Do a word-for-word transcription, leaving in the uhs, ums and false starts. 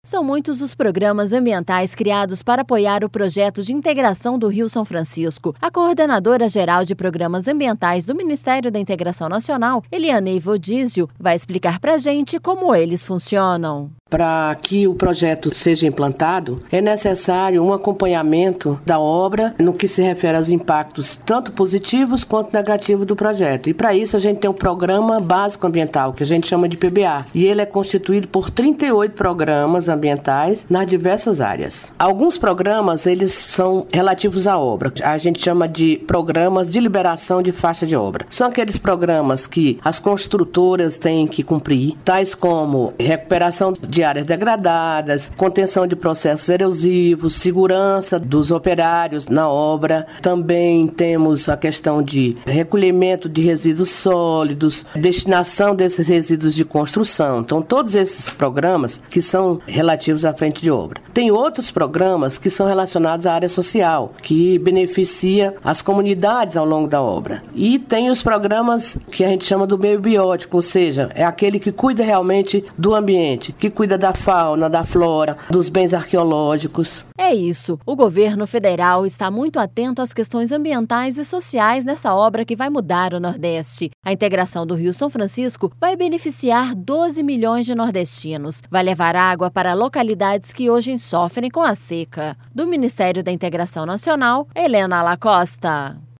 São muitos os programas ambientais criados para apoiar o projeto de integração do Rio São Francisco. A coordenadora geral de programas ambientais do Ministério da Integração Nacional, Eliane Vodizio, vai explicar para a gente como eles funcionam. Para que o projeto seja implantado, é necessário um acompanhamento da obra no que se refere aos impactos tanto positivos quanto negativos do projeto. E para isso a gente tem um Programa Básico Ambiental, que a gente chama de P B A. E ele é constituído por trinta e oito programas ambientais nas diversas áreas. Alguns programas, eles são relativos à obra. A gente chama de programas de liberação de faixa de obra. São aqueles programas que as construtoras têm que cumprir, tais como recuperação de de áreas degradadas, contenção de processos erosivos, segurança dos operários na obra. Também temos a questão de recolhimento de resíduos sólidos, destinação desses resíduos de construção. Então, todos esses programas que são relativos à frente de obra. Tem outros programas que são relacionados à área social, que beneficia as comunidades ao longo da obra. E tem os programas que a gente chama do meio biótico, ou seja, é aquele que cuida realmente do ambiente, que cuida da fauna, da flora, dos bens arqueológicos. É isso. O governo federal está muito atento às questões ambientais e sociais nessa obra que vai mudar o Nordeste. A integração do Rio São Francisco vai beneficiar doze milhões de nordestinos. Vai levar água para localidades que hoje sofrem com a seca. Do Ministério da Integração Nacional, Helena Lacosta.